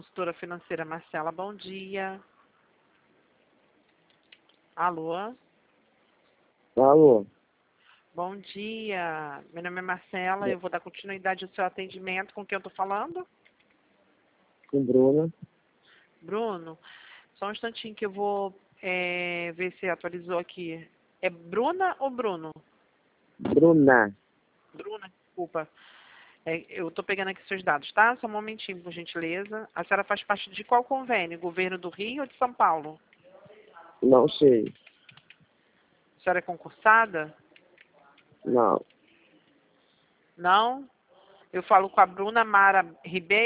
consultora financeira Marcela, bom dia. Alô? Alô, Bom dia. Meu nome é Marcela, eu vou dar continuidade ao seu atendimento. Com quem eu estou falando? com Bruna. Bruno, só um instantinho que eu vou ver se atualizou aqui. É Bruna ou Bruno? Bruna, Bruna, desculpa. Eu estou pegando aqui seus dados, tá? Só um momentinho, por gentileza. A senhora faz parte de qual convênio? Governo do Rio ou de São Paulo? não sei, A senhora é concursada? não. Não? Eu falo com a Bruna Mara Ribeiro.